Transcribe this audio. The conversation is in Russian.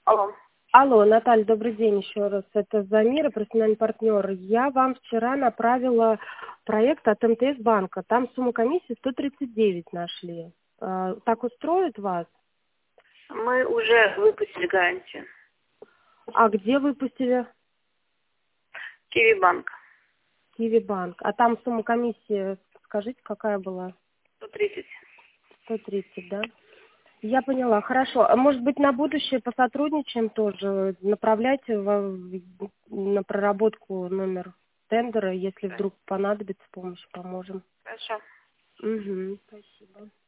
Алло. Алло, Наталья, добрый день еще раз. Это Замира, профессиональный партнер. Я вам вчера направила проект от МТС банка. Там сумму комиссии 139 нашли. Так устроит вас? Мы уже выпустили гарантию. А где выпустили? Киви банк. Киви банк. А там сумма комиссии, скажите, какая была? 130. 130, да? Я поняла, хорошо. А может быть, на будущее посотрудничаем тоже? Направляйте на проработку номер тендера, если вдруг понадобится помощь, поможем. Хорошо. Угу, спасибо.